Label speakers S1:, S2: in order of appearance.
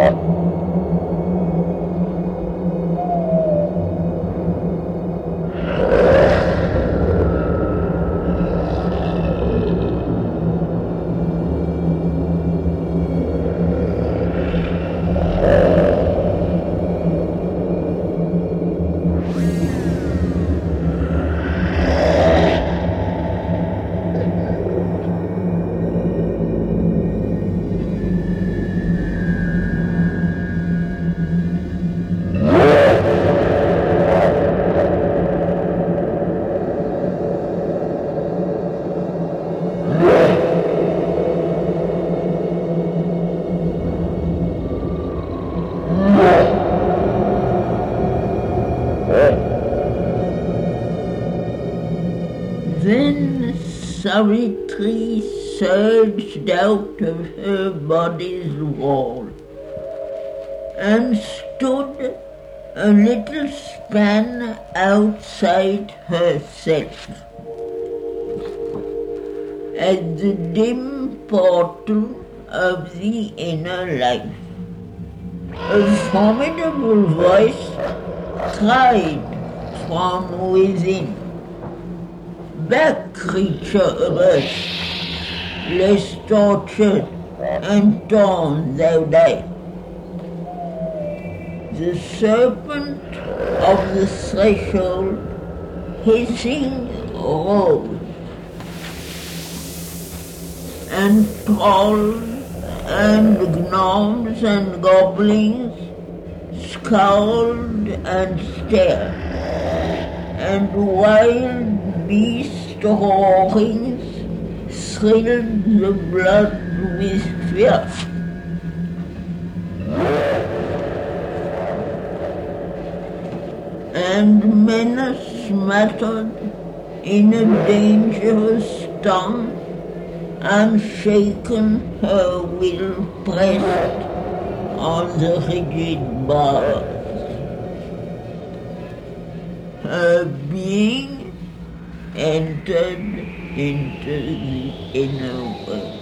S1: Then Savitri surged out of her body's wall and stood a little span outside herself at the dim portal of the inner life. A formidable voice cried from within, "Back, creature of earth, lest tortured and torn thou die." The serpent of the threshold hissing rose, and trolls and gnomes and goblins scowled and stared, and wild beast roarings thrilled the blood with fear. And menace mattered in a dangerous tongue, unshaken her will pressed on the rigid bars. Her being entered into the inner world.